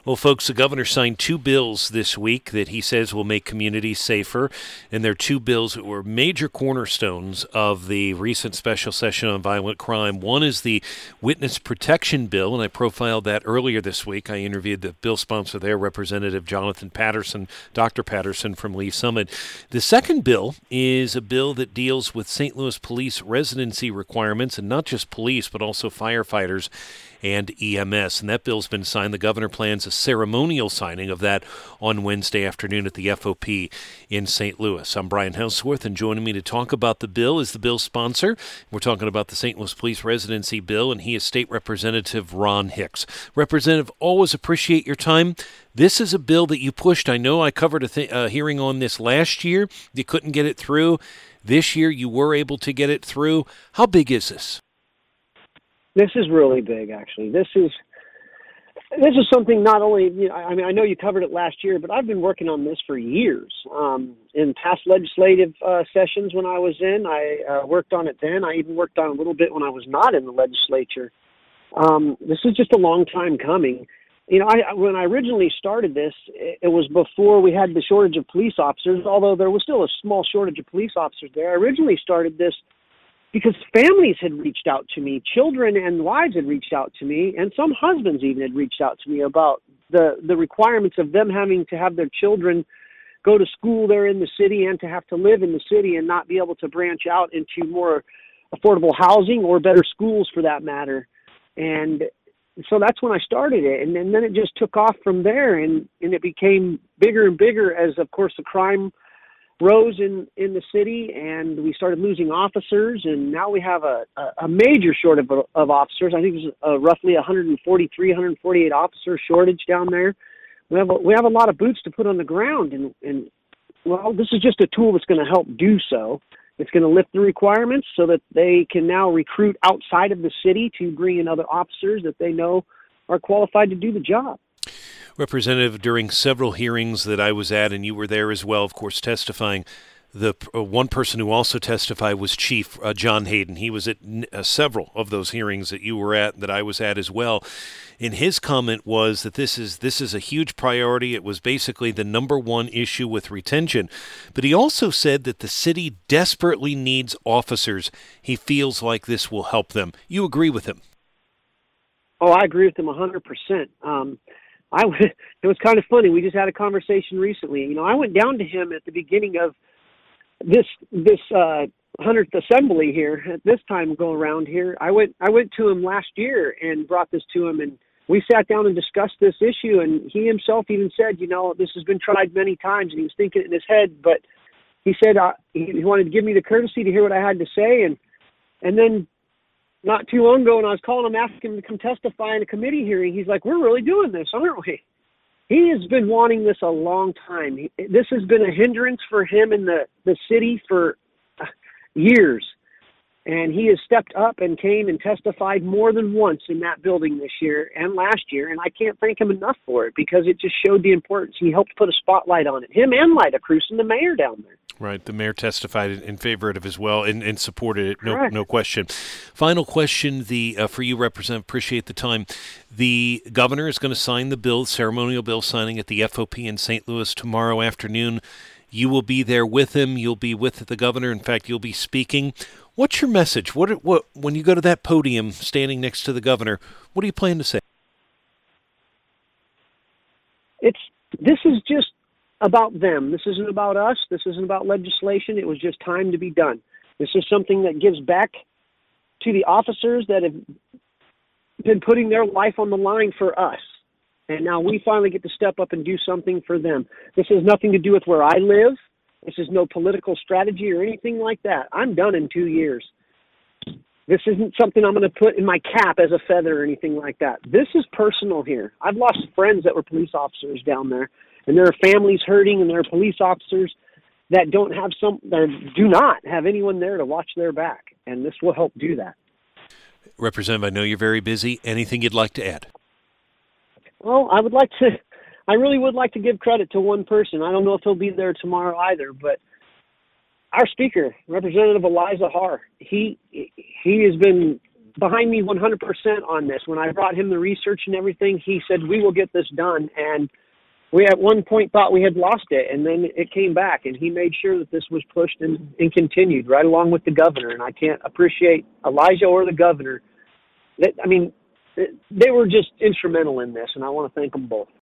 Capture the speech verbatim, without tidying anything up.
Well, folks, the governor signed two bills this week that he says will make communities safer, and they're two bills that were major cornerstones of the recent special session on violent crime. One is the Witness Protection Bill, and I profiled that earlier this week. I interviewed the bill sponsor there, Representative Jonathan Patterson, Doctor Patterson from Lee Summit. The second bill is a bill that deals with Saint Louis police residency requirements, and not just police, but also firefighters and E M S. And that bill's been signed. The governor plans a ceremonial signing of that on Wednesday afternoon at the F O P in Saint Louis. I'm Brian Houseworth, and joining me to talk about the bill is the bill sponsor. We're talking about the Saint Louis Police Residency Bill, and he is State Representative Ron Hicks. Representative, always appreciate your time. This is a bill that you pushed. I know I covered a th- uh, hearing on this last year. You couldn't get it through. This year you were able to get it through. How big is this? This is really big, actually. This is this is something not only, you know, I mean, I know you covered it last year, but I've been working on this for years. Um, in past legislative uh, sessions when I was in, I uh, worked on it then. I even worked on it a little bit when I was not in the legislature. Um, this is just a long time coming. You know, I, when I originally started this, it, it was before we had the shortage of police officers, although there was still a small shortage of police officers there. I originally started this because families had reached out to me, children and wives had reached out to me, and some husbands even had reached out to me about the, the requirements of them having to have their children go to school there in the city and to have to live in the city and not be able to branch out into more affordable housing or better schools for that matter. And so that's when I started it. And then, then it just took off from there, and, and it became bigger and bigger as, of course, the crime rose in, in the city, and we started losing officers, and now we have a, a, a major shortage of, of officers. I think there's uh, roughly one hundred forty-three, one hundred forty-eight officer shortage down there. We have a, we have a lot of boots to put on the ground, and, and well, this is just a tool that's going to help do so. It's going to lift the requirements so that they can now recruit outside of the city to bring in other officers that they know are qualified to do the job. Representative, during several hearings that I was at, and you were there as well, of course, testifying, the uh, one person who also testified was Chief uh, John Hayden. He was at uh, several of those hearings that you were at, that I was at as well. And his comment was that this is this is a huge priority. It was basically the number one issue with retention. But he also said that the city desperately needs officers. He feels like this will help them. You agree with him? Oh, I agree with him one hundred percent. Um, I it was kind of funny. We just had a conversation recently. You know, I went down to him at the beginning of this this uh, hundredth assembly here. At this time go around here, I went I went to him last year and brought this to him, and we sat down and discussed this issue. And he himself even said, you know, this has been tried many times, and he was thinking it in his head, but he said uh, he, he wanted to give me the courtesy to hear what I had to say, and and then. Not too long ago, when I was calling him, asking him to come testify in a committee hearing, he's like, we're really doing this, aren't we? He has been wanting this a long time. He, this has been a hindrance for him in the, the city for uh, years. And he has stepped up and came and testified more than once in that building this year and last year. And I can't thank him enough for it, because it just showed the importance. He helped put a spotlight on it. Him and Lyda Cruz and the mayor down there. Right. The mayor testified in favor of it as well, and, and supported it. No, Correct. no question. Final question the uh, for you, Representative. Appreciate the time. The governor is going to sign the bill, ceremonial bill signing at the F O P in Saint Louis tomorrow afternoon. You will be there with him. You'll be with the governor. In fact, you'll be speaking. What's your message? What what when you go to that podium, standing next to the governor? What do you plan to say? It's this is just. about them. This isn't about us. This isn't about legislation. It was just time to be done. This is something that gives back to the officers that have been putting their life on the line for us. And now we finally get to step up and do something for them. This has nothing to do with where I live. This is no political strategy or anything like that. I'm done in two years. This isn't something I'm going to put in my cap as a feather or anything like that. This is personal here. I've lost friends that were police officers down there. And there are families hurting, and there are police officers that don't have some, that do not have anyone there to watch their back. And this will help do that. Representative, I know you're very busy. Anything you'd like to add? Well, I would like to, I really would like to give credit to one person. I don't know if he'll be there tomorrow either, but our speaker, Representative Elijah Har, he he has been behind me one hundred percent on this. When I brought him the research and everything, he said, we will get this done. And we at one point thought we had lost it, and then it came back, and he made sure that this was pushed and, and continued right along with the governor. And I can't appreciate Elijah or the governor. That, I mean, they were just instrumental in this, and I want to thank them both.